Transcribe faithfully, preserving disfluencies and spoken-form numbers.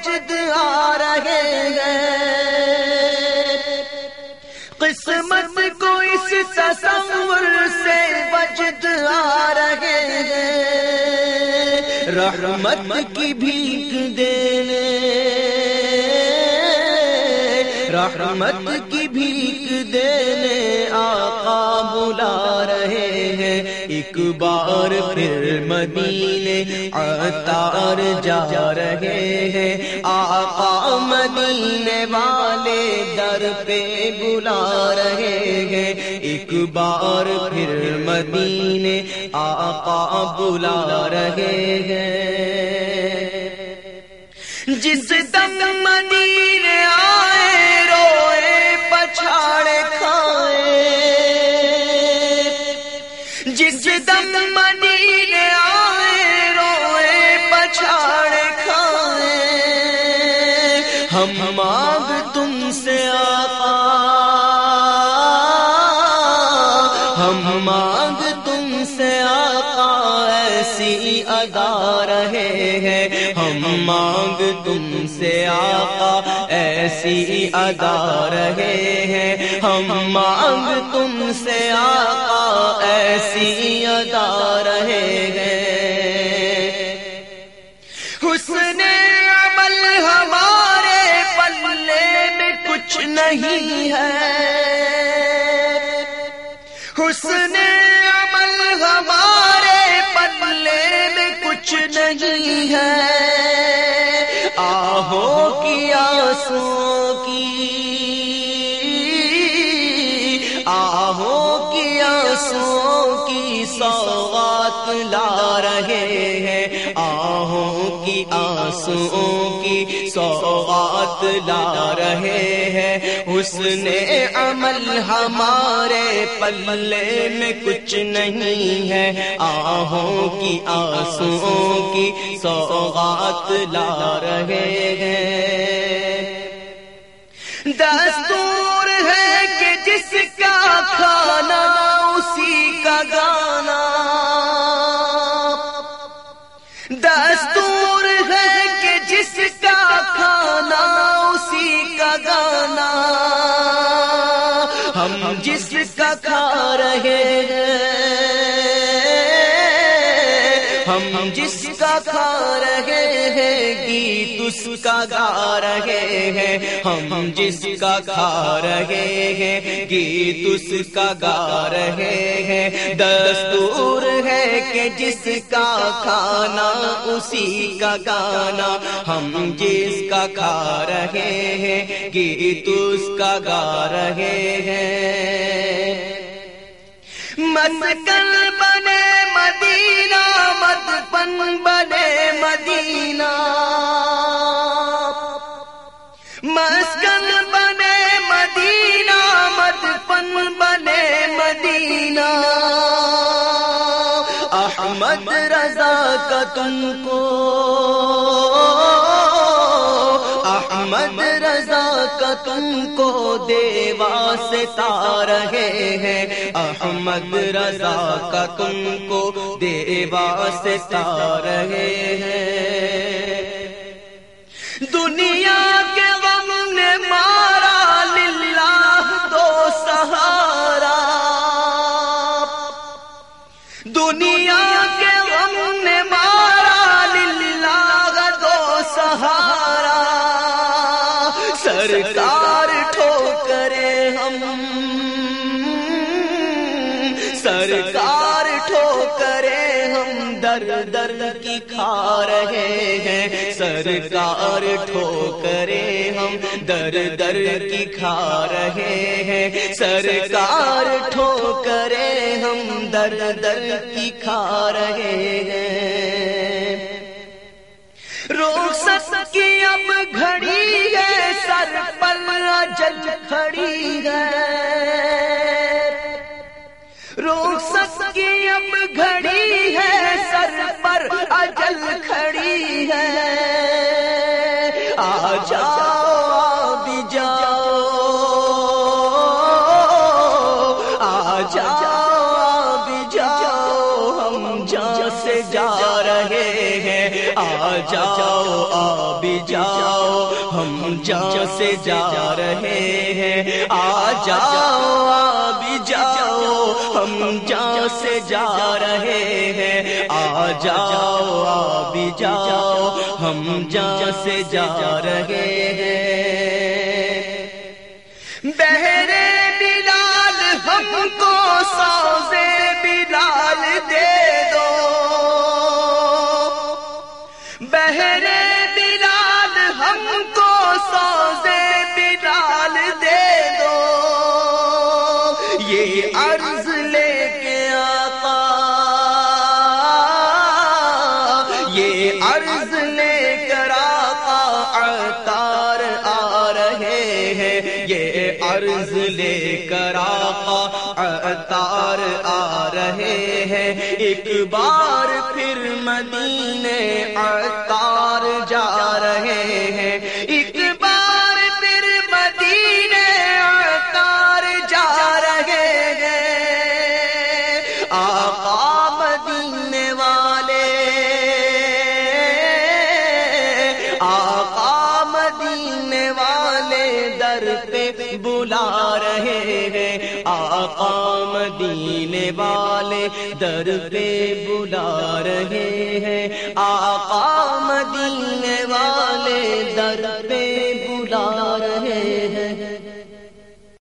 وجد آ رہے ہیں، قسمت کو اس تصور سے وجد آ رہے ہیں، رحمت کی بھیک دینے، رحمت کی بھیک دینے آقا بلا رہے ہیں، ایک بار پھر مدینے عطار جا رہے ہیں، آقا مدینے والے در پہ بلا رہے ہیں، ایک بار پھر مدینے آقا بلا رہے ہیں، جس دم مدینے آئے روئے پچھاڑے کھائے، جس دم مدینے آئے روئے پچھاڑے کھائے، ہم مانگ تم سے آقا، ہم مانگ تم سے آقا ایسی ادا رہے ہیں، ہم مانگ تم سے آقا ایسی ادا رہے ہیں، ہم مانگ تم سے آقا ایسی ادا رہے ہیں، حسن عمل ہمارے پلے میں کچھ نہیں ہے، حسن عمل ہمارے پلے میں کچھ نہیں ہے، آہوں کی آنسوں کی، آہوں کی آنسوں کی سوغات لا رہے ہیں، آہوں کی آنسوں کی سوغات لا رہے ہیں، حسن عمل ہمارے پلے میں کچھ نہیں ہے، آہوں کی آنسوں کی سوغات لا رہے ہیں، دستور ہے کہ جس کا کھانا اسی کا گانا، دستور ہے کہ جس کا کھانا اسی کا گانا، ہم جس کا کھا رہے ہیں، ہم جس کا کھا رہے ہیں گیت اس کا گا رہے ہیں، ہم جس کا کھا رہے ہیں گیت اس کا گا رہے ہیں، دستور ہے کہ جس کا کھانا اسی کا گانا، ہم جس کا کھا رہے ہیں گیت اس کا گا رہے ہیں، مسکن بنے مدینہ مدفن بنے مدینہ، مسکن بنے مدینہ مدفن بنے مدینہ، احمد رضا کا تم کو، احمد رضا کا تم کو دیوا سے تا رہے ہیں، احمد رضا کا تم کو دیوا سے تا رہے ہیں، دنیا کے غم نے مارا للہ دو سہارا، دنیا کے غم نے مارا للہ دو سہارا، سرکار ٹھوکرے ہم، سرکار ٹھوکرے ہم در در کی کھا رہے ہیں، سرکار ٹھوکرے ہم در در کی کھا رہے ہیں، سرکار ٹھوکرے ہم در در کی کھا رہے ہیں، رخصت کی اب گھڑی ہے سر پر اجل کھڑی ہے، رخصت کی اب گھڑی ہے سر پر اجل کھڑی ہے، آ جاؤ بھی جاؤ، آ جاؤ بھی جاؤ، ہم جان سے جا رہے ہیں، آ جاؤ آ بھی جاؤ ہم جہاں سے جا رہے ہیں، آ جاؤ آ بھی جاؤ ہم جہاں سے جا رہے ہیں، آ جاؤ آ بھی جاؤ ہم جہاں سے جا رہے ہیں۔ بہرے بلال ہم کو سوزے بلال دے دو، بہرے بلال ہم کو سوزے بلال دے دو، یہ عرض لے کے آقا، یہ عرض لے کر آقا عطار آ رہے ہیں، یہ عرض لے کر آقا عطار آ رہے ہیں، ایک بار پھر مدینے عطار جا رہے ہیں، ایک بار پھر مدینے عطار جا رہے ہیں، آقا مدینے والے، آقا مدینے والے در پہ بلا رہے ہیں، آقا مدینے والے در پہ بلا رہے ہیں، آقا مدینے والے در پہ